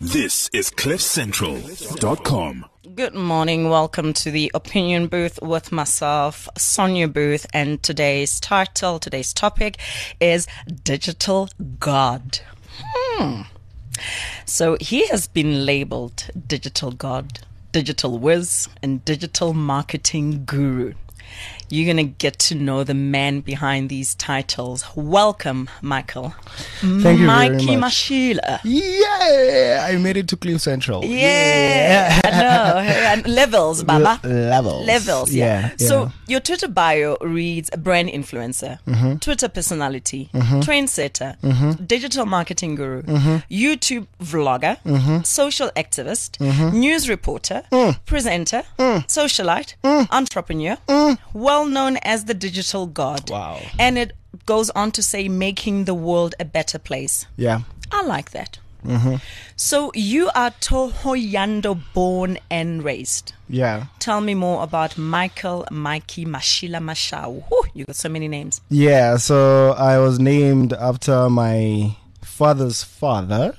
This is CliffCentral.com. Good morning. Welcome to the Opinion Booth with myself, Sonia Booth, and today's topic is Digital God. So he has been labeled Digital God, Digital Whiz, and Digital Marketing Guru. You're going to get to know the man behind these titles. Welcome, Michael. Thank you very Mikey much. Mashila. Yeah, I made it to Cliff Central. Yeah, I know. And levels, Baba. Levels. Yeah. Yeah. So your Twitter bio reads brand influencer, Twitter personality, trendsetter, digital marketing guru, YouTube vlogger, social activist, news reporter, presenter, socialite, entrepreneur, well known as the Digital God. Wow. And it goes on to say making the world a better place. Yeah. I like that. So you are Thohoyandou born and raised. Yeah. Tell me more about Mikey Mashila Mashau. Whew, you got so many names. Yeah, so I was named after my father's father.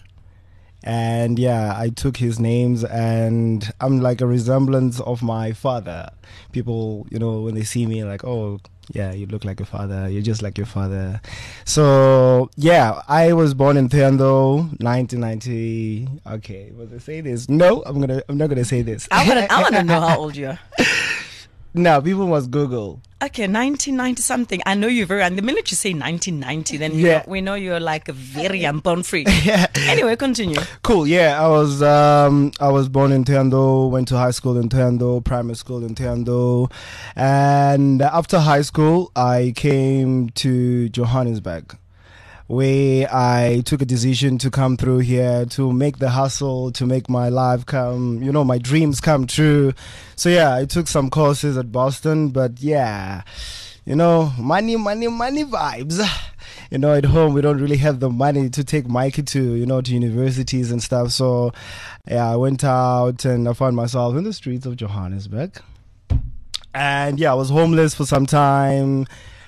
And yeah, I took his names and I'm like a resemblance of my father. People, when they see me like, oh, yeah, you look like your father. You're just like your father. So yeah, I was born in Thohoyandou, 1990. Okay, will I say this? No, I'm not gonna say this. I want to know how old you are. No, people must Google. Okay, 1990 something. I know you're and the minute you say 1990, then we know you're like a very born free. Yeah. Anyway, continue. Cool. Yeah, I was born in Thohoyandou, went to high school in Thohoyandou, primary school in Thohoyandou, and after high school, I came to Johannesburg, where I took a decision to come through here to make the hustle, to make my life come, my dreams come true. So yeah, I took some courses at Boston, but yeah, money vibes. At home we don't really have the money to take Mikey to, to universities and stuff. So yeah, I went out and I found myself in the streets of Johannesburg. And yeah, I was homeless for some time.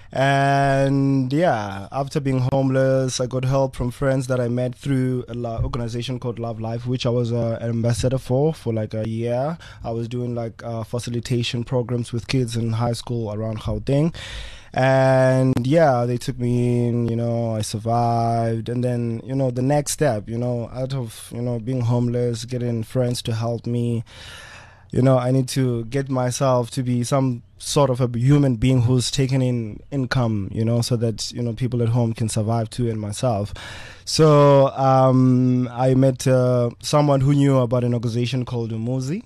And yeah, after being homeless, I got help from friends that I met through an organization called Love Life, which I was an ambassador for like a year. I was doing like facilitation programs with kids in high school around Gauteng. And yeah, they took me in, I survived. And then, the next step, out of, being homeless, getting friends to help me, I need to get myself to be some sort of a human being who's taking in income, so that, people at home can survive too, and myself. So I met someone who knew about an organization called Umuzi.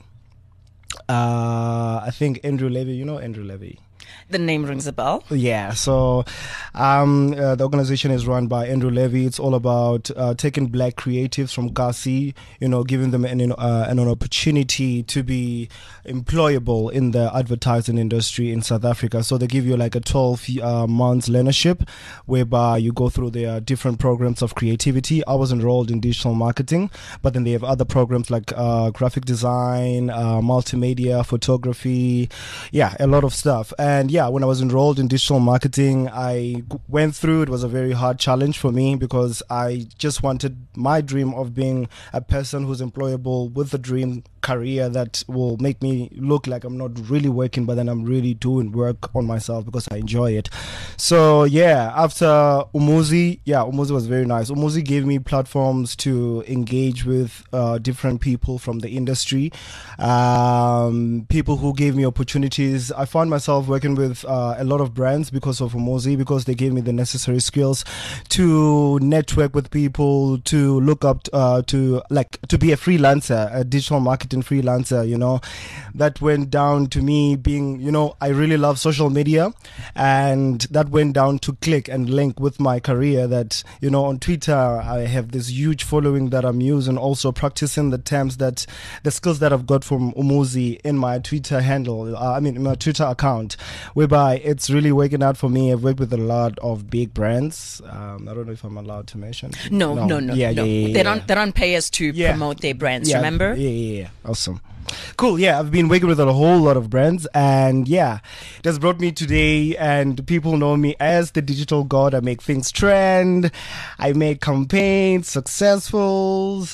I think Andrew Levy, Andrew Levy. The name rings a bell. Yeah, so the organization is run by Andrew Levy. It's all about taking black creatives from Kasi, giving them an opportunity to be employable in the advertising industry in South Africa. So they give you like a 12 months learnership, whereby you go through their different programs of creativity. I was enrolled in digital marketing, but then they have other programs like graphic design, multimedia, photography, yeah, a lot of stuff. And yeah, when I was enrolled in digital marketing, I went through, it was a very hard challenge for me because I just wanted my dream of being a person who's employable with a dream career that will make me look like I'm not really working, but then I'm really doing work on myself because I enjoy it. So yeah, after Umuzi was very nice. Umuzi gave me platforms to engage with different people from the industry, people who gave me opportunities. I found myself working with a lot of brands because of Umuzi, because they gave me the necessary skills to network with people, to look up to be a freelancer, a digital marketing freelancer. That went down to me being, I really love social media, and that went down to click and link with my career. That, on Twitter I have this huge following that I'm using, also practicing the skills that I've got from Umuzi in my Twitter handle, in my Twitter account, whereby it's really working out for me. I've worked with a lot of big brands. I don't know if I'm allowed to mention. No. Yeah. They don't pay us to promote their brands, remember? Yeah. Awesome. Cool. Yeah, I've been working with a whole lot of brands, and yeah, it has brought me today. And people know me as the digital god. I make things trend. I make campaigns, successfuls.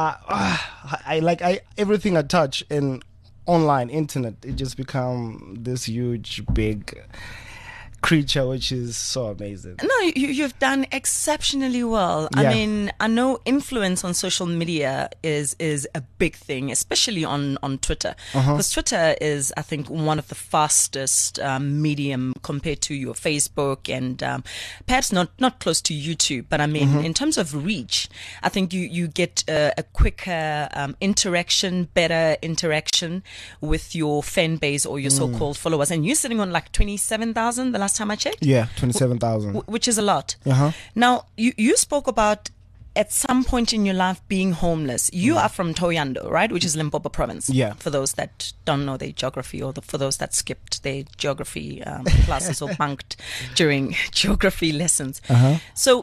I everything I touch in online internet. It just become this huge, big creature, which is so amazing. No, you've done exceptionally well. Yeah. I mean, I know influence on social media is a big thing, especially on Twitter. Because Twitter is, I think, one of the fastest medium compared to your Facebook and perhaps not close to YouTube. But I mean, in terms of reach, I think you get a quicker interaction, better interaction with your fan base or your so-called followers. And you're sitting on like 27,000 the last time I checked. Yeah, 27,000. Which is a lot. Uh-huh. Now, you spoke about at some point in your life being homeless. You are from Thohoyandou, right? Which is Limpopo province. Yeah. For those that don't know their geography, or for those that skipped their geography classes or bunked during geography lessons. So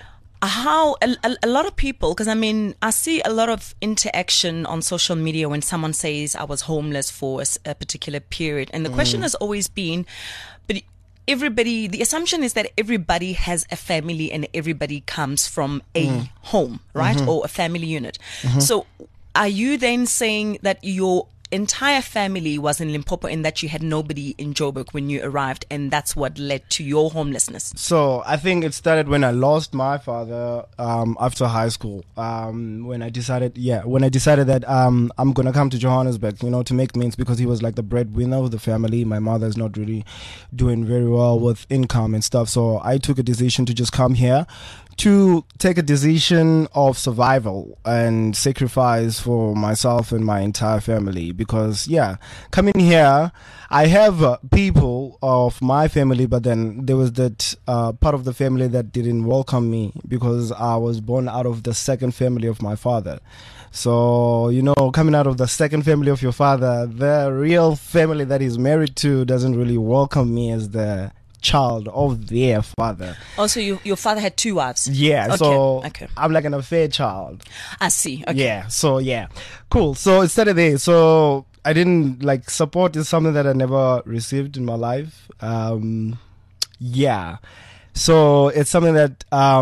how a lot of people, because I mean, I see a lot of interaction on social media when someone says I was homeless for a particular period. And the question has always been, but everybody, the assumption is that everybody has a family and everybody comes from a home, right? Or a family unit. So are you then saying that your entire family was in Limpopo and that you had nobody in Joburg when you arrived, and that's what led to your homelessness? So I think it started when I lost my father after high school. When I decided that I'm gonna come to Johannesburg, to make means, because he was like the breadwinner of the family. My mother's not really doing very well with income and stuff. So I took a decision to just come here, to take a decision of survival and sacrifice for myself and my entire family. Because coming here, I have people of my family, but then there was that part of the family that didn't welcome me because I was born out of the second family of my father. So, coming out of the second family of your father, the real family that he's married to doesn't really welcome me as the child of their father. Also, your father had two wives. Yeah, okay. So okay. I'm like an affair child. I see. Okay. Yeah, so cool. So it started there. So I didn't support is something that I never received in my life. So it's something that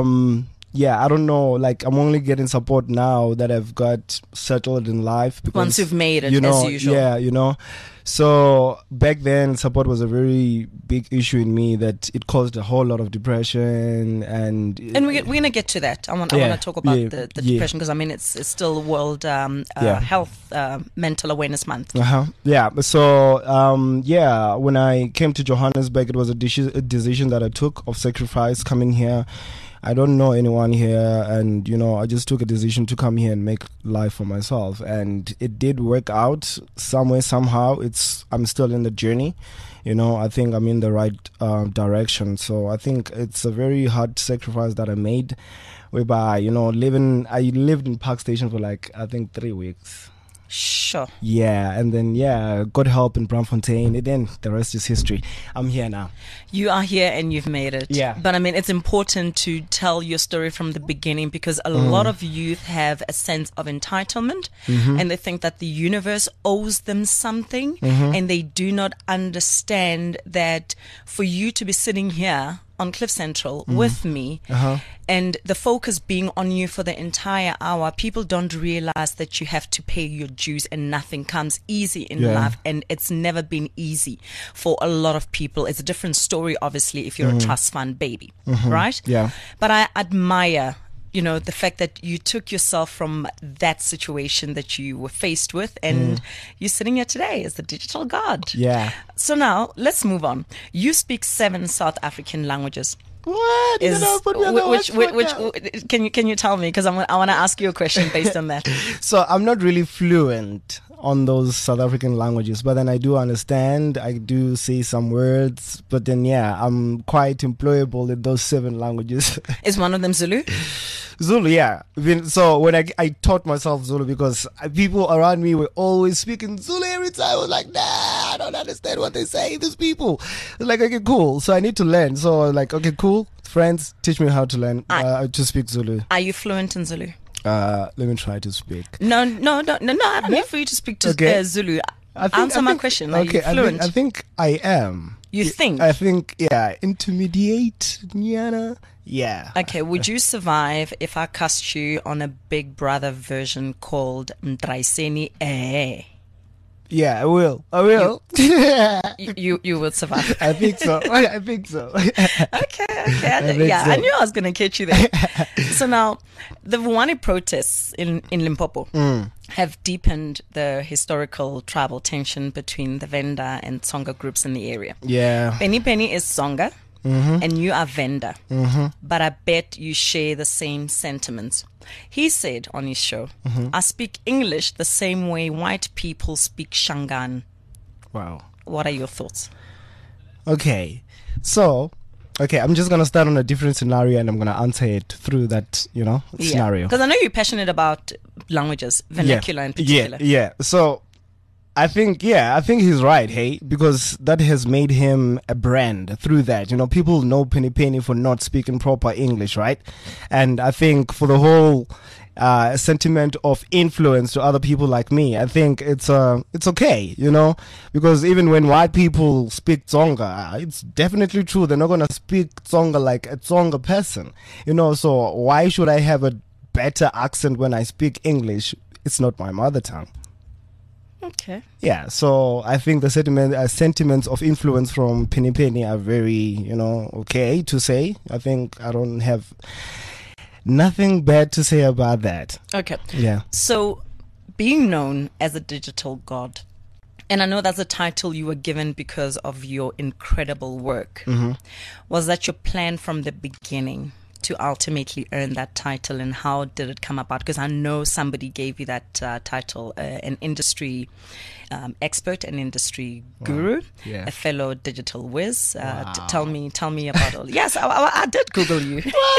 I don't know. I'm only getting support now that I've got settled in life. Because, once you've made it, as usual. Yeah, So back then, support was a very big issue in me, that it caused a whole lot of depression. And we're going to get to that. I want to talk about the depression, because I mean, it's still World Health Mental Awareness Month. Yeah. So, when I came to Johannesburg, it was a decision that I took of sacrifice coming here. I don't know anyone here, and I just took a decision to come here and make life for myself, and it did work out somewhere, somehow. I'm still in the journey, I think I'm in the right direction. So I think it's a very hard sacrifice that I made, whereby I lived in Park Station for I think 3 weeks. Sure. Yeah, and then got help in Braamfontein, and then the rest is history. I'm here now. You are here and you've made it. Yeah. But I mean, it's important to tell your story from the beginning, because a lot of youth have a sense of entitlement, and they think that the universe owes them something, and they do not understand that for you to be sitting here on Cliff Central with me, and the focus being on you for the entire hour, people don't realize that you have to pay your dues, and nothing comes easy in life, and it's never been easy for a lot of people. It's a different story, obviously, if you're a trust fund baby, right? Yeah. But I admire the fact that you took yourself from that situation that you were faced with, and you're sitting here today as the digital god. Yeah. So now let's move on. You speak 7 South African languages. What? Which can you tell me? Because I want to ask you a question based on that. So I'm not really fluent on those South African languages, but then I do understand. I do say some words, but then I'm quite employable in those 7 languages. Is one of them Zulu? Zulu, yeah. So when I taught myself Zulu, because people around me were always speaking Zulu every time. I was like, nah, I don't understand what they say, these people. Okay, cool. So I need to learn. So okay, cool. Friends, teach me how to learn to speak Zulu. Are you fluent in Zulu? Let me try to speak. No. I don't need for you to speak to Zulu. Answer my question. Are you fluent? I think I am. You think? I think, yeah. Intermediate, Nyana. Yeah. Okay, would you survive if I cast you on a Big Brother version called Mtraiseni Yeah, I will. You will survive. I think so. Okay. I knew I was going to catch you there. So now, the Vuwani protests in Limpopo have deepened the historical tribal tension between the Venda and Tsonga groups in the area. Yeah. Penny is Tsonga, and you are Venda. But I bet you share the same sentiments. He said on his show, I speak English the same way white people speak Shangaan. Wow. What are your thoughts? Okay. So, I'm just going to start on a different scenario and I'm going to answer it through that, scenario. Because I know you're passionate about languages, vernacular in particular. Yeah. So, I think he's right, hey, because that has made him a brand through that. People know Penny for not speaking proper English, right? And I think for the whole sentiment of influence to other people like me, I think it's okay, because even when white people speak Tsonga, it's definitely true. They're not going to speak Tsonga like a Tsonga person, so why should I have a better accent when I speak English? It's not my mother tongue. Okay. Yeah, so I think the sentiments of influence from Penny are very, okay to say. I think I don't have nothing bad to say about that. Okay. Yeah. So, being known as a digital god, and I know that's a title you were given because of your incredible work, was that your plan from the beginning to ultimately earn that title, and how did it come about? Because I know somebody gave you that title, an industry expert, an industry guru, a fellow digital whiz. Tell me about all. Yes, I did Google you.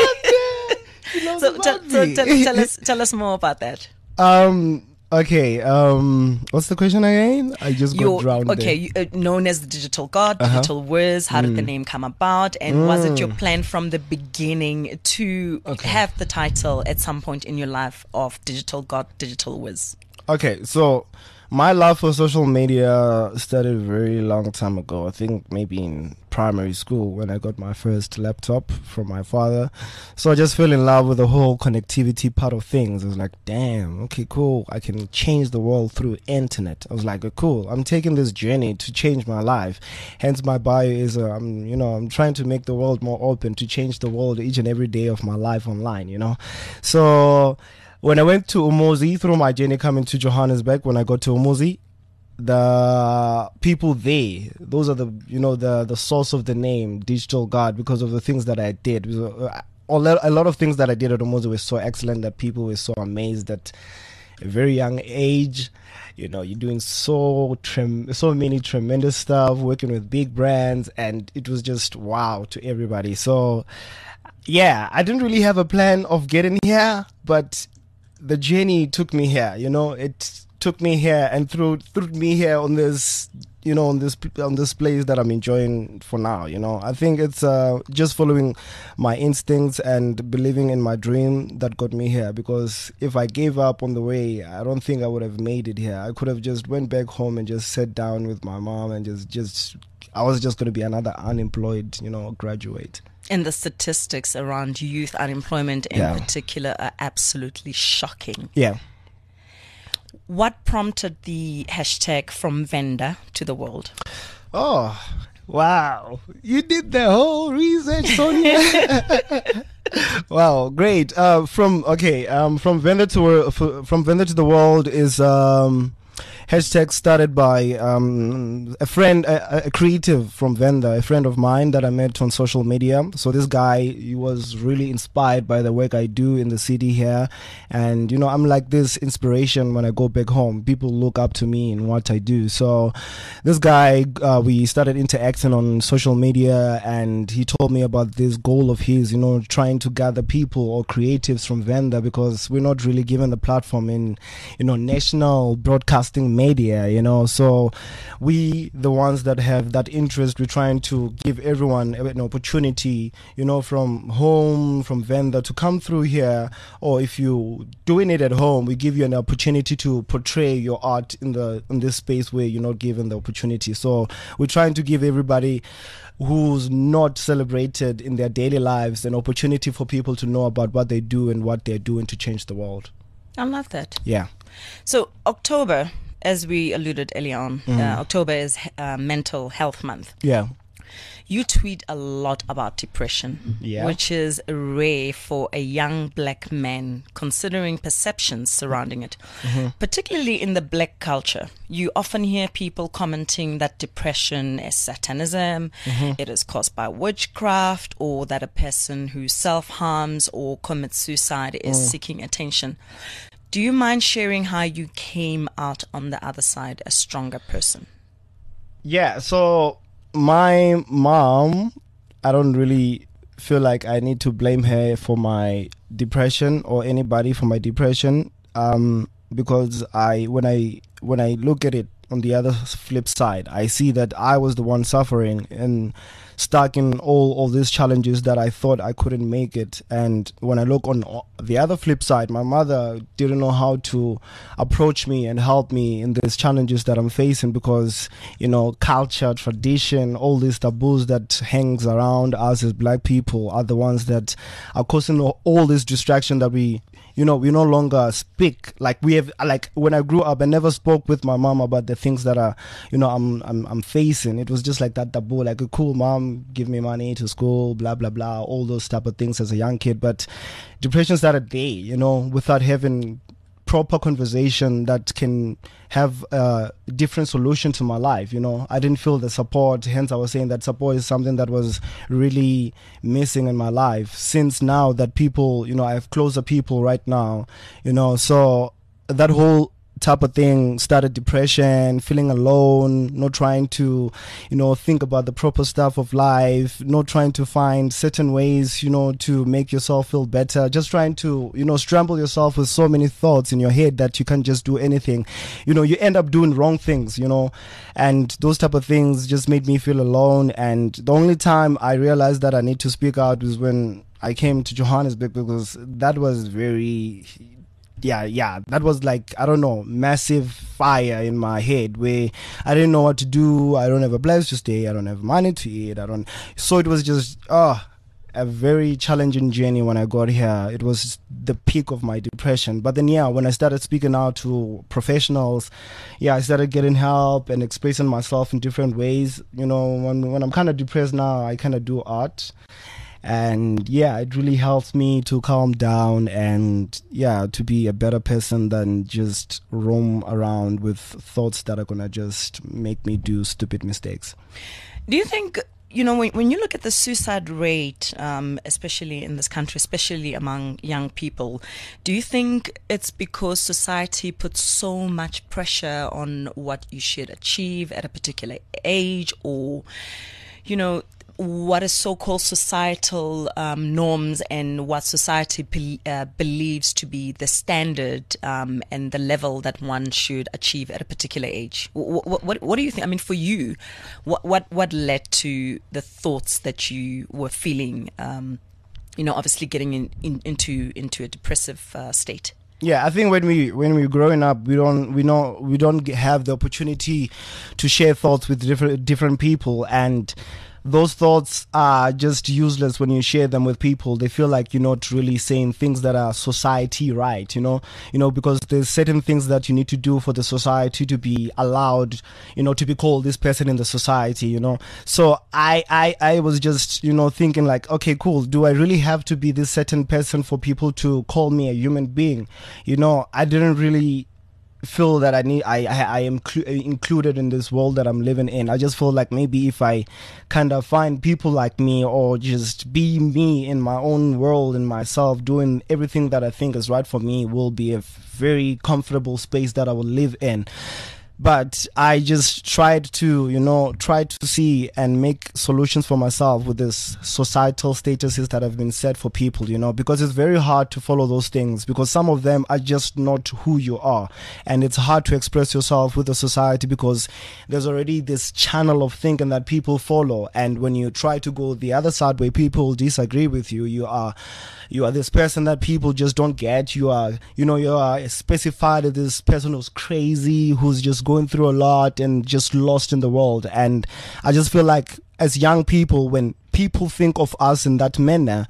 So tell us more about that. Okay, what's the question again? I just got drowned. Okay, known as the digital god, digital whiz. How did the name come about? And was it your plan from the beginning to have the title at some point in your life of digital god, digital whiz? Okay, so my love for social media started a very long time ago. I think maybe in primary school when I got my first laptop from my father. So I just fell in love with the whole connectivity part of things. I was like, damn, okay, cool. I can change the world through internet. I was like, cool. I'm taking this journey to change my life. Hence my bio is, I'm trying to make the world more open, to change the world each and every day of my life online, So when I went to Umuzi, through my journey coming to Johannesburg, when I got to Umuzi, the people there, those are the source of the name Digital God, because of the things that I did. A lot of things that I did at Umuzi were so excellent that people were so amazed at a very young age. You're doing so many tremendous stuff, working with big brands, and it was just wow to everybody. So yeah, I didn't really have a plan of getting here, but the journey took me here. It took me here and threw me here on this, on this place that I'm enjoying for now. I think it's just following my instincts and believing in my dream that got me here. Because if I gave up on the way, I don't think I would have made it here. I could have just went back home and just sat down with my mom and I was just going to be another unemployed, graduate. And the statistics around youth unemployment in particular are absolutely shocking. Yeah. What prompted the hashtag from Venda to the world? Oh, wow. You did the whole research, Sonia. Wow, great. From Venda to the world is hashtag started by a friend, a creative from Venda, a friend of mine that I met on social media. So this guy, he was really inspired by the work I do in the city here. And, I'm like this inspiration when I go back home. People look up to me in what I do. So this guy, we started interacting on social media, and he told me about this goal of his, trying to gather people or creatives from Venda, because we're not really given the platform in, national broadcasting media, you know. So we, the ones that have that interest, we're trying to give everyone an opportunity, you know, from home, from Venda, to come through here. Or if you doing it at home, we give you an opportunity to portray your art in this space where you're not given the opportunity. So we're trying to give everybody who's not celebrated in their daily lives an opportunity for people to know about what they do and what they're doing to change the world. I love that. Yeah. So October, as we alluded earlier on, October is Mental Health Month. Yeah. You tweet a lot about depression, which is rare for a young black man, considering perceptions surrounding it. Particularly in the black culture, you often hear people commenting that depression is satanism, it is caused by witchcraft, or that a person who self-harms or commits suicide is seeking attention. Do you mind sharing how you came out on the other side a stronger person? Yeah, so my mom, I don't really feel like I need to blame her for my depression or anybody for my depression, because when I look at it on the other flip side, I see that I was the one suffering and stuck in all these challenges that I thought I couldn't make it. And when I look on the other flip side, my mother didn't know how to approach me and help me in these challenges that I'm facing, because, you know, culture, tradition, all these taboos that hangs around us as black people are the ones that are causing all this distraction that we no longer speak. Like when I grew up, I never spoke with my mom about the things that are, I'm facing. It was just like that taboo, like a cool mom, give me money to school, blah, blah, blah, all those type of things as a young kid. But depression started there, without having proper conversation that can have a different solution to my life. I didn't feel the support. Hence, I was saying that support is something that was really missing in my life. Since now that people, I have closer people right now, so that whole type of thing started depression, feeling alone, not trying to, think about the proper stuff of life, not trying to find certain ways, to make yourself feel better, just trying to, scramble yourself with so many thoughts in your head that you can't just do anything. You end up doing wrong things, and those type of things just made me feel alone. And the only time I realized that I need to speak out was when I came to Johannesburg, because that was very... Yeah, that was like, I don't know, massive fire in my head where I didn't know what to do. I don't have a place to stay. I don't have money to eat. So it was just a very challenging journey when I got here. It was the peak of my depression. But then, when I started speaking out to professionals, I started getting help and expressing myself in different ways. When I'm kind of depressed now, I kind of do art. And it really helps me to calm down and to be a better person than just roam around with thoughts that are gonna just make me do stupid mistakes. Do you think, when you look at the suicide rate, especially in this country, especially among young people, do you think it's because society puts so much pressure on what you should achieve at a particular age, or what is so-called societal norms and what society believes to be the standard and the level that one should achieve at a particular age? What do you think? I mean, for you, what led to the thoughts that you were feeling? Obviously getting into a depressive state. Yeah, I think when we're growing up, we don't have the opportunity to share thoughts with different people, and those thoughts are just useless when you share them with people. They feel like you're not really saying things that are society right, because there's certain things that you need to do for the society to be allowed, to be called this person in the society, So I was just, thinking like, okay, cool. Do I really have to be this certain person for people to call me a human being? I didn't really feel that I am included in this world that I'm living in. I just feel like maybe if I kind of find people like me, or just be me in my own world and myself, doing everything that I think is right for me, will be a very comfortable space that I will live in. But I just tried to, try to see and make solutions for myself with this societal statuses that have been set for people, because it's very hard to follow those things because some of them are just not who you are. And it's hard to express yourself with the society because there's already this channel of thinking that people follow. And when you try to go the other side where people disagree with you, you are this person that people just don't get. You are specified as this person who's crazy, who's just going through a lot and just lost in the world. And I just feel like as young people, when people think of us in that manner,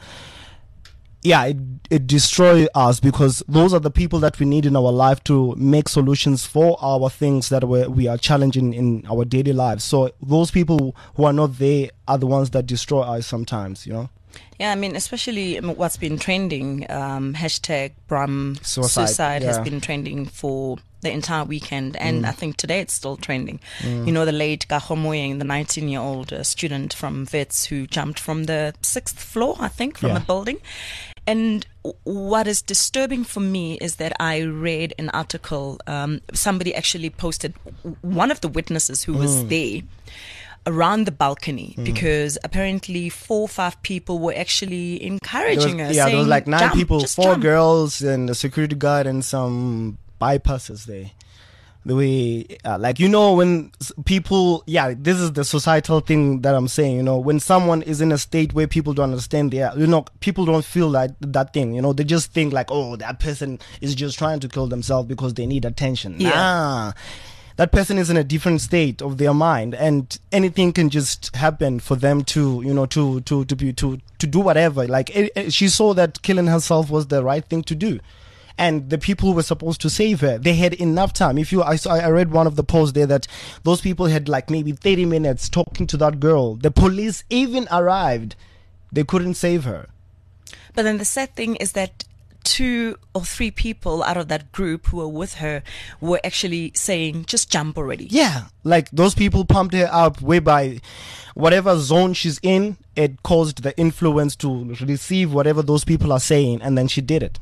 it destroys us because those are the people that we need in our life to make solutions for our things that we are challenging in our daily lives. So those people who are not there are the ones that destroy us sometimes, Yeah, I mean, especially what's been trending, hashtag Bram suicide has been trending for the entire weekend. And I think today it's still trending. The late Kago Moyeng, the 19-year-old student from Wits who jumped from the 6th floor, I think, from a building. And what is disturbing for me is that I read an article, somebody actually posted, one of the witnesses who was there, around the balcony because apparently 4 or 5 people were actually encouraging her. Yeah, saying, there was like 9 jump, people, 4 jump. girls and a security guard and some bypassers there. The way, when people, this is the societal thing that I'm saying, when someone is in a state where people don't understand people don't feel like that thing, they just think like, oh, that person is just trying to kill themselves because they need attention. Yeah. Nah. That person is in a different state of their mind, and anything can just happen for them to do whatever. Like she saw that killing herself was the right thing to do, and the people who were supposed to save her, they had enough time. I read one of the posts there that those people had like maybe 30 minutes talking to that girl. The police even arrived, they couldn't save her. But then the sad thing is that 2 or 3 people out of that group who were with her were actually saying, just jump already. Yeah, like those people pumped her up whereby whatever zone she's in, it caused the influence to receive whatever those people are saying, and then she did it.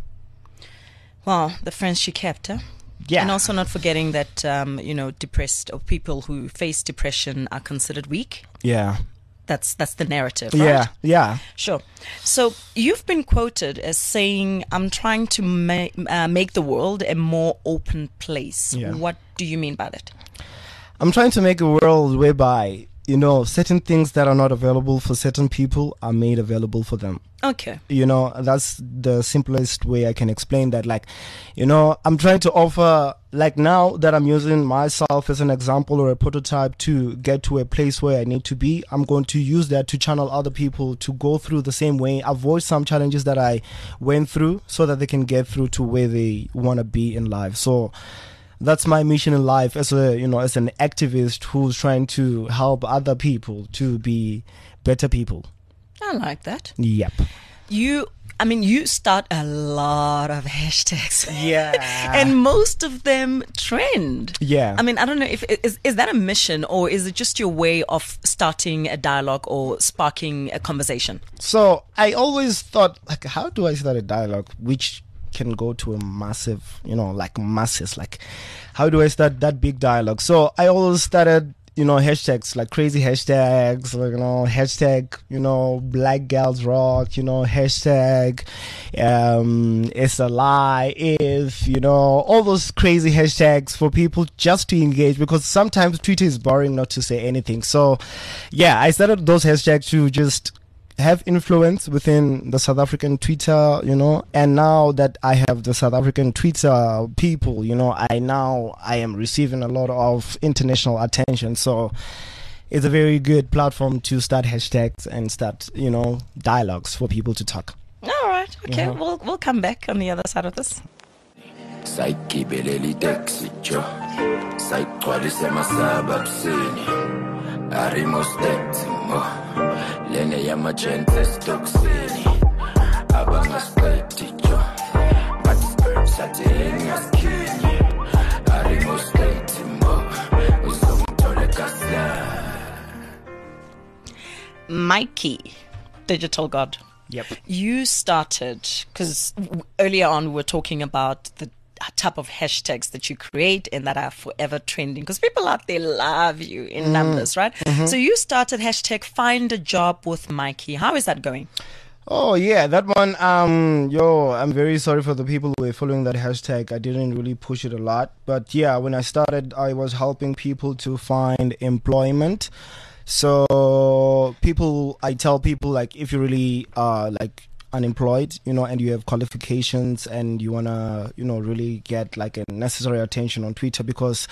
Well, the friends she kept, huh? Yeah. And also not forgetting that, depressed or people who face depression are considered weak. Yeah. That's the narrative, right? Yeah. Sure. So you've been quoted as saying, I'm trying to make the world a more open place. Yeah. What do you mean by that? I'm trying to make a world whereby, certain things that are not available for certain people are made available for them. Okay. That's the simplest way I can explain that. Like, I'm trying to offer, like now that I'm using myself as an example or a prototype to get to a place where I need to be, I'm going to use that to channel other people to go through the same way, avoid some challenges that I went through so that they can get through to where they want to be in life. So that's my mission in life as as an activist who's trying to help other people to be better people. I like that. Yep. You start a lot of hashtags. Yeah. And most of them trend. Yeah. I mean, I don't know if is that a mission or is it just your way of starting a dialogue or sparking a conversation? So I always thought, like, how do I start a dialogue which can go to a massive, like masses? Like, how do I start that big dialogue? So I always started, hashtags, like crazy hashtags, like, hashtag, Black Girls Rock, hashtag, it's a lie if, all those crazy hashtags for people just to engage, because sometimes Twitter is boring not to say anything. So yeah, I started those hashtags to just have influence within the South African Twitter, and now that I have the South African Twitter people, I am receiving a lot of international attention. So it's a very good platform to start hashtags and start, dialogues for people to talk. All right. Okay. We'll come back on the other side of this. Lene yamagente stoksini abangasqeditjo but sathini yaskini arimostentimo uzomthole kasla. Mikey, Digital God. Yep. You started, because earlier on we were talking about type of hashtags that you create and that are forever trending? Because people out there love you in numbers, right? So you started hashtag Find a Job with Mikey. How is that going? Oh yeah, that one. I'm very sorry for the people who were following that hashtag. I didn't really push it a lot, but yeah, when I started, I was helping people to find employment. So I tell people, like, if you really are like unemployed, and you have qualifications and you wanna, really get like a necessary attention on Twitter, because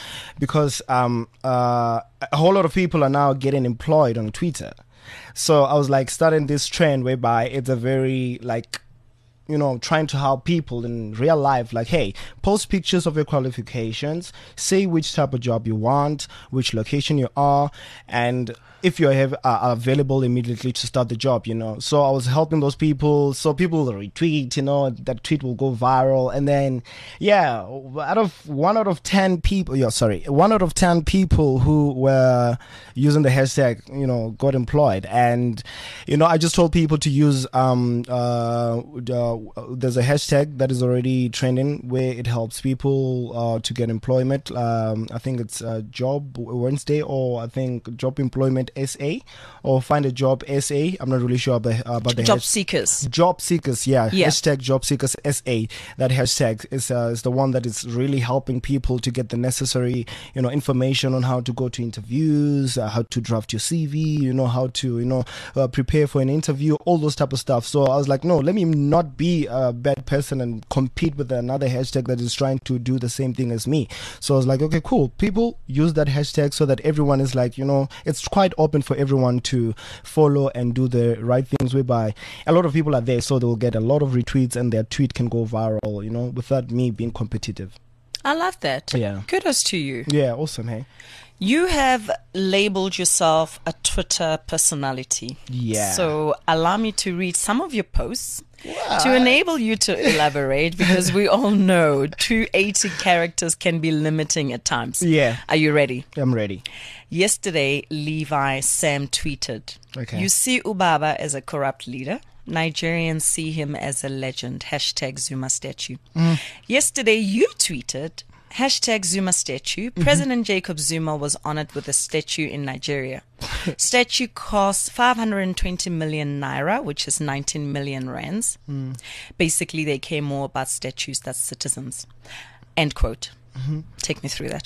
a whole lot of people are now getting employed on Twitter. So I was like starting this trend whereby it's a very like, trying to help people in real life, like, hey, post pictures of your qualifications, say which type of job you want, which location you are, and if you are available immediately to start the job, So I was helping those people. So people will retweet, that tweet will go viral. And then, yeah, one out of 10 people who were using the hashtag, got employed. And, I just told people to use, there's a hashtag that is already trending where it helps people to get employment. I think it's Job Wednesday, or I think Job Employment SA, or Find a Job SA. I'm not really sure about the Job seekers. Job seekers, yeah. Hashtag Job seekers SA. That hashtag is the one that is really helping people to get the necessary, information on how to go to interviews, how to draft your CV, how to, prepare for an interview, all those type of stuff. So I was like, no, let me not be a bad person and compete with another hashtag that is trying to do the same thing as me. So I was like, okay, cool. People use that hashtag so that everyone is like, it's quite open for everyone to follow and do the right things, whereby a lot of people are there, so they'll get a lot of retweets and their tweet can go viral, without me being competitive. I love that. Yeah. Kudos to you. Yeah, awesome, hey. You have labeled yourself a Twitter personality. Yeah. So allow me to read some of your posts to enable you to elaborate, because we all know 280 characters can be limiting at times. Yeah. Are you ready? I'm ready. Yesterday, Levi Sam tweeted, Okay. You see Ubaba as a corrupt leader. Nigerians see him as a legend. Hashtag Zuma statue. Yesterday, you tweeted, hashtag Zuma statue. President Jacob Zuma was honored with a statue in Nigeria. Statue costs 520 million naira, which is 19 million rands. Basically, they care more about statues than citizens. End quote. Take me through that.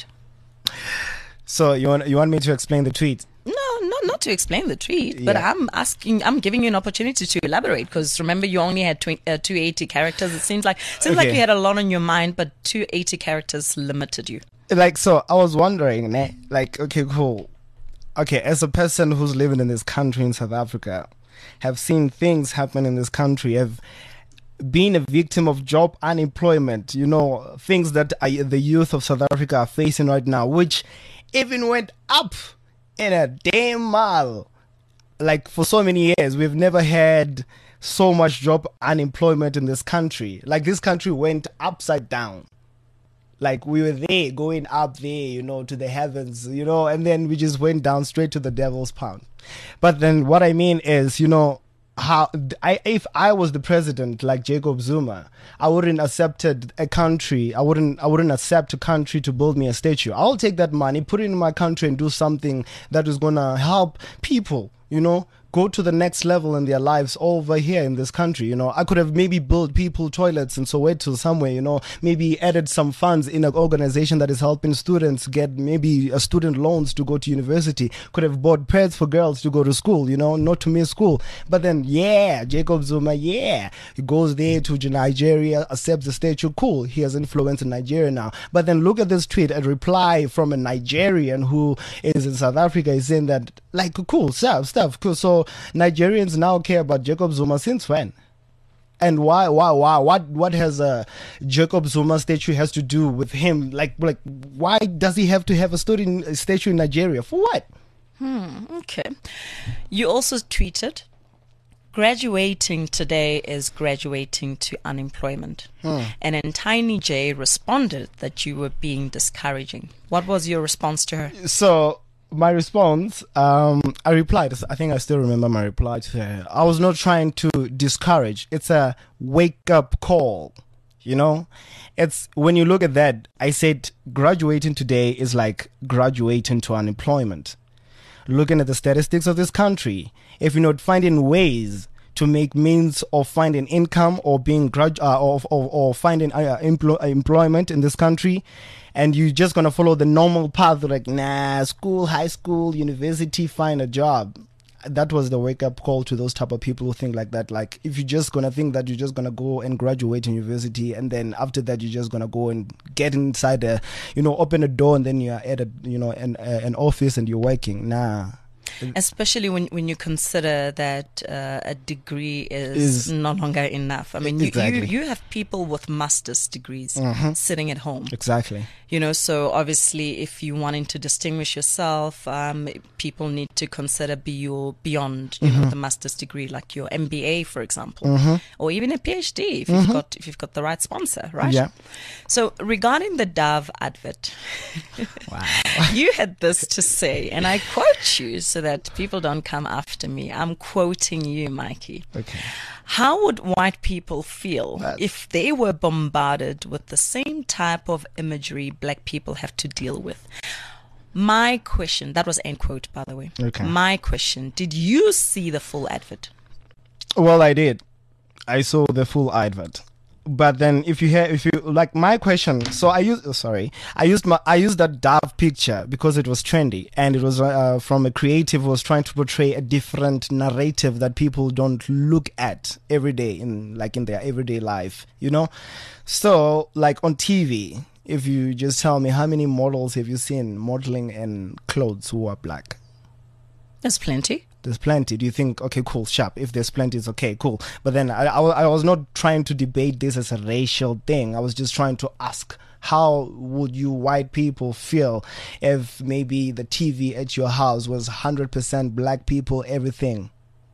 So you want me to explain the tweet? No, not to explain the tweet, Yeah. but I'm giving you an opportunity to elaborate, because remember, you only had 280 characters. It seems like Okay. you had a lot on your mind, but 280 characters limited you. Like, so I was wondering, like, okay, cool. Okay, as a person who's living in this country in South Africa, have seen things happen in this country, have been a victim of job unemployment, things that the youth of South Africa are facing right now, which even went up in a damn mile. Like, for so many years, we've never had so much job unemployment in this country. Like, this country went upside down. Like, we were there, going up there, to the heavens, and then we just went down straight to the devil's pound. But then what I mean is, if I was the president like Jacob Zuma, I wouldn't accepted a country. I wouldn't accept a country to build me a statue. I'll take that money, put it in my country, and do something that is gonna help people. Go to the next level in their lives over here in this country. I could have maybe built people toilets in Soweto somewhere, maybe added some funds in an organization that is helping students get maybe student loans to go to university. Could have bought pads for girls to go to school, not to miss school. But then, Jacob Zuma, he goes there to Nigeria, accepts the statue. Cool, he has influence in Nigeria now. But then look at this tweet, a reply from a Nigerian who is in South Africa is saying that, like, cool, stuff, cool. So Nigerians now care about Jacob Zuma since when? And why? What has a Jacob Zuma statue has to do with him? Like, why does he have to have a statue in Nigeria? For what? Okay. You also tweeted, graduating today is graduating to unemployment. And then Tiny J responded that you were being discouraging. What was your response to her? So my response, I replied, I think I still remember my reply to her. I was not trying to discourage. It's a wake up call. You know, it's when you look at that, I said graduating today is like graduating to unemployment. Looking at the statistics of this country, if you're not finding ways to make means of finding income or being or finding employment in this country, and you're just gonna follow the normal path like school, high school, university, find a job. That was the wake up call to those type of people who think like that. Like, if you're just gonna think that you're just gonna go and graduate in university, and then after that you're just gonna go and get inside open a door, and then you're at an office and you're working. Especially when you consider that a degree is no longer enough. I mean, exactly. you have people with master's degrees sitting at home. Exactly. So obviously, if you're wanting to distinguish yourself, people need to consider beyond the master's degree, like your MBA, for example, or even a PhD if you've got the right sponsor, right? Yeah. So regarding the Dove advert, Wow. you had this to say, and I quote you so that people don't come after me. I'm quoting you, Mikey. Okay. How would white people feel if they were bombarded with the same type of imagery black people have to deal with? My question, that was end quote, by the way. Okay. My question, did you see the full advert? Well, I did. I saw the full advert. But then if you like my question, so I used that Dove picture because it was trendy, and it was from a creative who was trying to portray a different narrative that people don't look at every day in their everyday life, So like on TV, if you just tell me how many models have you seen modeling in clothes who are black? There's plenty. There's plenty. Do you think, okay, cool, sharp. If there's plenty, it's okay, cool. But then I was not trying to debate this as a racial thing. I was just trying to ask, how would you white people feel if maybe the TV at your house was 100% black people, everything?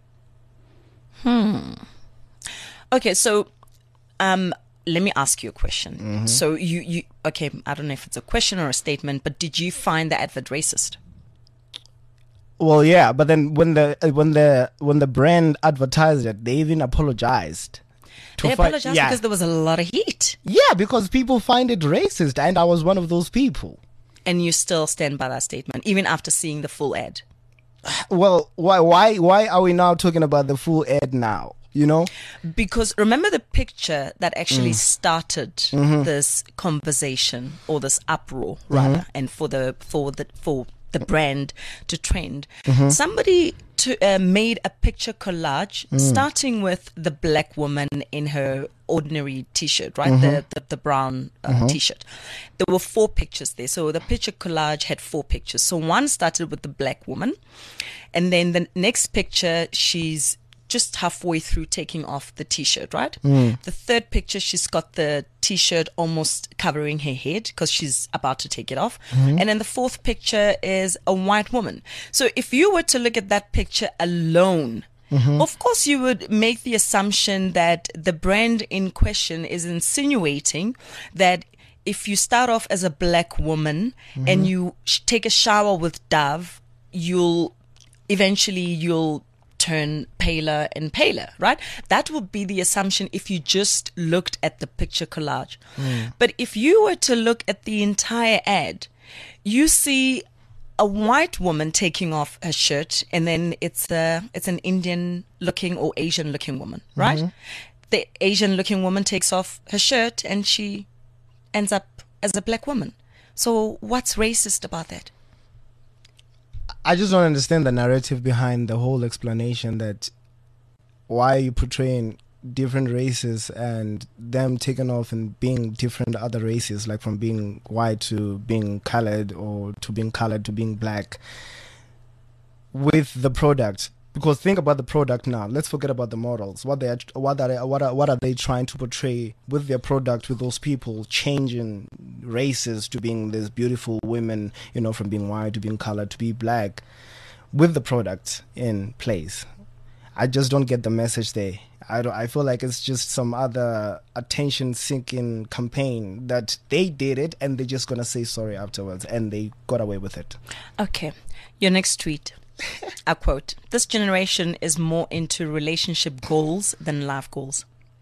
Okay, so let me ask you a question. So you okay, I don't know if it's a question or a statement, but did you find the advert racist? Well, yeah, but then when the brand advertised it, they even apologized. They apologized because there was a lot of heat. Yeah, because people find it racist, and I was one of those people. And you still stand by that statement, even after seeing the full ad? Well, why are we now talking about the full ad now? Because remember the picture that actually started this conversation, or this uproar, rather, and for the brand to trend. Somebody made a picture collage starting with the black woman in her ordinary t-shirt, right? The brown t-shirt. There were 4 pictures there. So the picture collage had 4 pictures. So one started with the black woman, and then the next picture, she's just halfway through taking off the t-shirt, right? The third picture, she's got the t-shirt almost covering her head because she's about to take it off. And then the fourth picture is a white woman. So if you were to look at that picture alone, of course you would make the assumption that the brand in question is insinuating that if you start off as a black woman and you take a shower with Dove, you'll turn paler and paler, right? That would be the assumption if you just looked at the picture collage. But if you were to look at the entire ad, you see a white woman taking off her shirt, and then it's an Indian looking or Asian looking woman, right? The Asian looking woman takes off her shirt and she ends up as a black woman. So what's racist about that? I just don't understand the narrative behind the whole explanation that why are you portraying different races and them taking off and being different other races, like from being white to being colored, or to being colored to being black, with the product. Because think about the product now. Let's forget about the models. What are they trying to portray with their product, with those people changing races to being these beautiful women, from being white to being colored to be black, with the product in place? I just don't get the message there. I feel like it's just some other attention-seeking campaign that they did it and they're just gonna say sorry afterwards, and they got away with it. Okay, your next tweet. I quote, "This generation is more into relationship goals than life goals."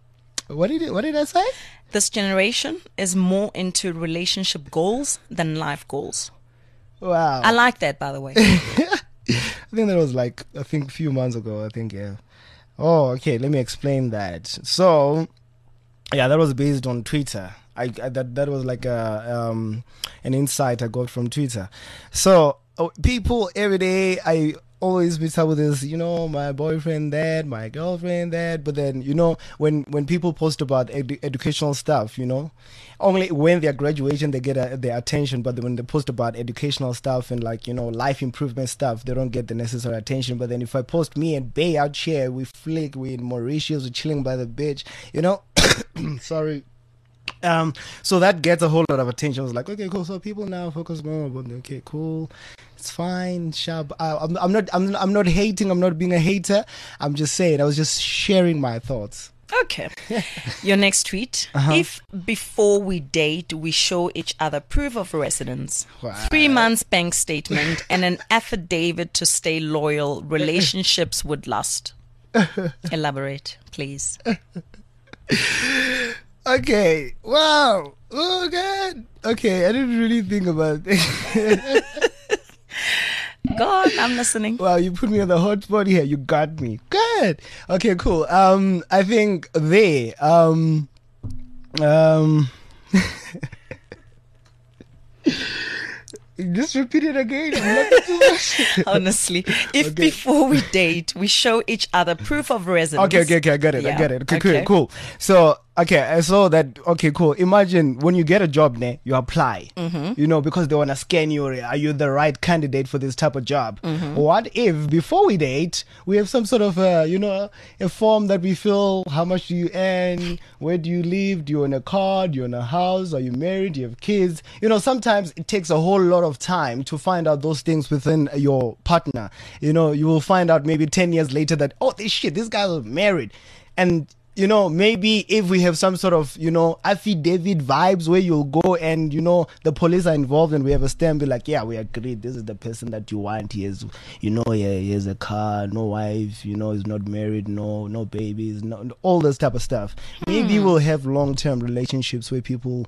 What did I say? This generation is more into relationship goals than life goals. Wow. I like that, by the way. I think that was like, a few months ago, yeah. Oh, okay, let me explain that. So, yeah, that was based on Twitter. That was like an insight I got from Twitter. So, people every day, I always meet up with this, my boyfriend that, my girlfriend that, but then, when people post about educational stuff, only when they're graduation they get their attention, but when they post about educational stuff and like, life improvement stuff, they don't get the necessary attention. But then if I post me and Bay out here, we flick, we in Mauritius, we're chilling by the beach, sorry. So that gets a whole lot of attention. I was like, okay, cool. So people now focus more about, okay, cool. It's fine, sharp. I'm not hating. I'm not being a hater. I'm just saying. I was just sharing my thoughts. Okay. Your next tweet. If before we date, we show each other proof of residence, Wow. 3 months bank statement, and an affidavit to stay loyal, relationships would last. Elaborate, please. Okay. Wow. Oh, God. Okay. I didn't really think about it. Go on, I'm listening. Wow, you put me on the hot spot here. You got me. Good. Okay, cool. I think just repeat it again. I'm not too much. Honestly, if Okay. before we date, we show each other proof of residence. Okay, I got it. Yeah. I get it. Okay, Okay. cool. So, okay, I saw that. Okay, cool. Imagine when you get a job, you apply. Because they want to scan you. Are you the right candidate for this type of job? What if before we date, we have some sort of, a form that we fill? How much do you earn? Where do you live? Do you own a car? Do you own a house? Are you married? Do you have kids? Sometimes it takes a whole lot of time to find out those things within your partner. You will find out maybe 10 years later that, oh, this guy was married. And maybe if we have some sort of, affidavit vibes where you'll go and, the police are involved and we have a stamp, be like, yeah, we agree. This is the person that you want. He has, he has a car, no wife, he's not married, no babies, no, all this type of stuff. Maybe we'll have long-term relationships where people,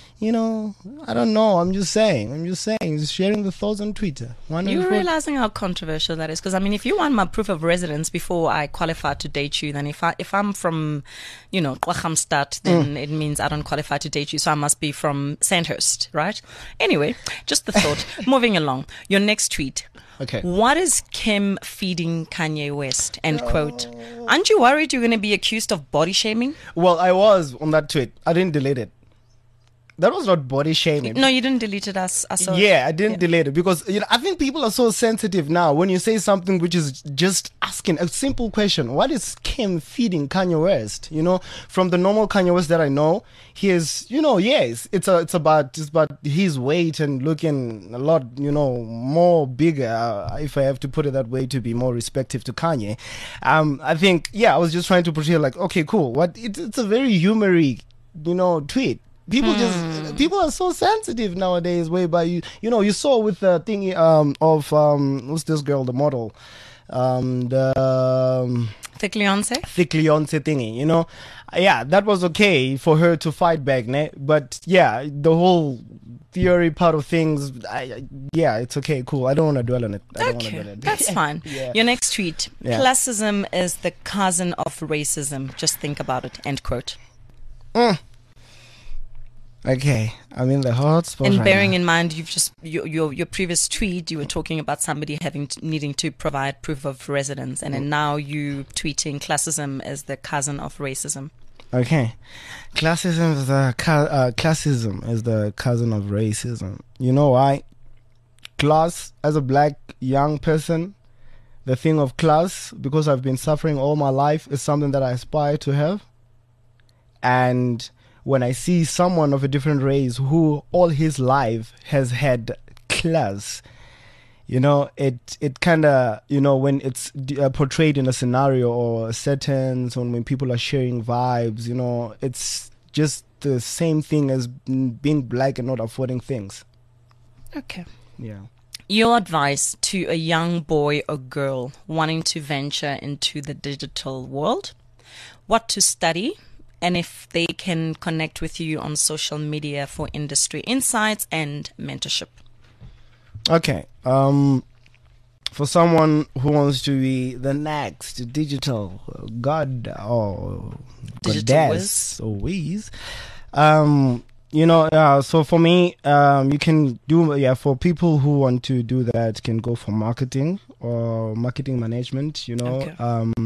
I don't know. I'm just saying, just sharing the thoughts on Twitter. You're realizing how controversial that is, because if you want my proof of residence before I qualify to date you, then if I'm from, Kwaggamstad, then it means I don't qualify to date you, so I must be from Sandhurst, right? Anyway, just the thought. Moving along, your next tweet. Okay. What is Kim feeding Kanye West? End quote. Aren't you worried you're going to be accused of body shaming? Well, I was on that tweet. I didn't delete it. That was not body shaming. No, you didn't delete it. I saw. Yeah, I didn't delete it because I think people are so sensitive now when you say something which is just asking a simple question. What is Kim feeding Kanye West? From the normal Kanye West that I know, he is, yes, it's about his weight and looking a lot, more bigger. If I have to put it that way, to be more respectful to Kanye. I think, I was just trying to portray like, okay, cool. It's a very humory, tweet. People are so sensitive nowadays, whereby you saw with the thingy of who's this girl, the model, the Thick Leonce thingy, that was okay for her to fight back, but the whole theory part of things, it's okay, cool. I don't want to dwell on it. Okay, that's fine. Yeah. Your next tweet. Yeah. Classism is the cousin of racism. Just think about it. End quote. Okay, I'm in the hot spot. And right bearing now. in mind, you've just your previous tweet, you were talking about somebody needing to provide proof of residence, and then now you tweeting classism is the cousin of racism. Okay, classism is the cousin of racism. You know why? Class, as a black young person, the thing of class, because I've been suffering all my life, is something that I aspire to have. And when I see someone of a different race who all his life has had class, it kind of, when it's portrayed in a scenario or a sentence, or when people are sharing vibes, it's just the same thing as being black and not affording things. Okay. Yeah. Your advice to a young boy or girl wanting to venture into the digital world: what to study and if they can connect with you on social media for industry insights and mentorship. Okay. For someone who wants to be the next digital god or Digital goddess or whiz, so for me, you can do, for people who want to do that, can go for marketing or marketing management, Okay.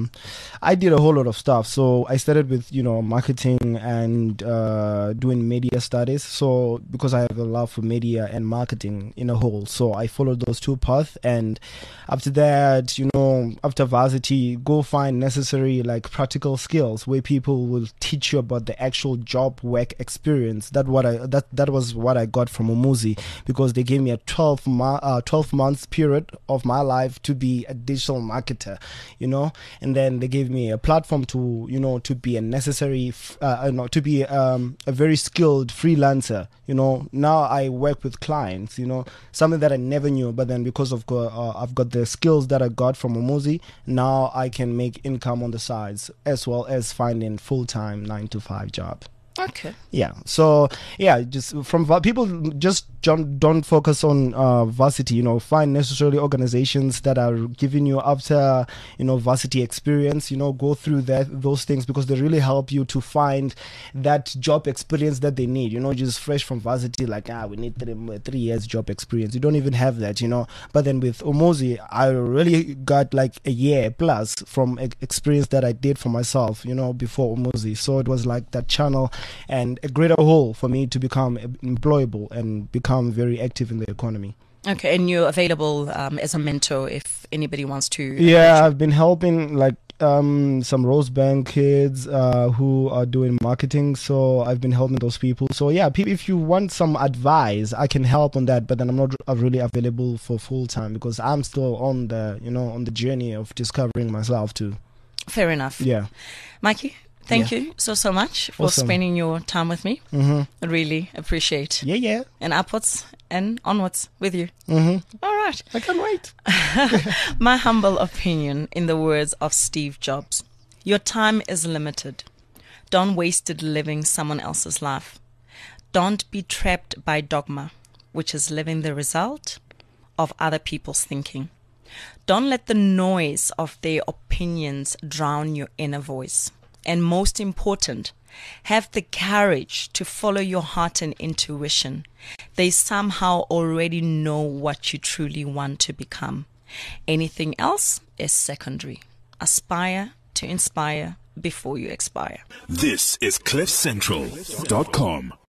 I did a whole lot of stuff. So I started with, marketing and doing media studies. So because I have a love for media and marketing in a whole, so I followed those two paths. And after that, after varsity, go find necessary like practical skills where people will teach you about the actual job work experience. That was what I got from Umuzi, because they gave me a 12 months period of my life to be a digital marketer, and then they gave me a platform to be a necessary to be a very skilled freelancer. Now I work with clients, something that I never knew, but then because of I've got the skills that I got from Umuzi, now I can make income on the sides as well as finding full-time 9-to-5 job. Okay. Yeah. So just from people, just don't focus on varsity. Find necessarily organizations that are giving you after varsity experience. Go through those things, because they really help you to find that job experience that they need. Just fresh from varsity, like we need 3 years job experience. You don't even have that. But then with Umuzi, I really got like a year plus from experience that I did for myself. Before Umuzi, so it was like that channel and a greater whole for me to become employable and become very active in the economy. Okay, and you're available as a mentor if anybody wants to. Yeah, I've been helping like some Rosebank kids who are doing marketing, so I've been helping those people. So yeah, if you want some advice, I can help on that, but then I'm not really available for full time, because I'm still on the on the journey of discovering myself too. Fair enough. Yeah. Mikey, thank you so much for Awesome. spending your time with me. Mm-hmm. I really appreciate. Yeah. And upwards and onwards with you. Mm-hmm. All right. I can't wait. My humble opinion, in the words of Steve Jobs: your time is limited. Don't waste it living someone else's life. Don't be trapped by dogma, which is living the result of other people's thinking. Don't let the noise of their opinions drown your inner voice. And most important, have the courage to follow your heart and intuition. They somehow already know what you truly want to become. Anything else is secondary. Aspire to inspire before you expire. This is CliffCentral.com.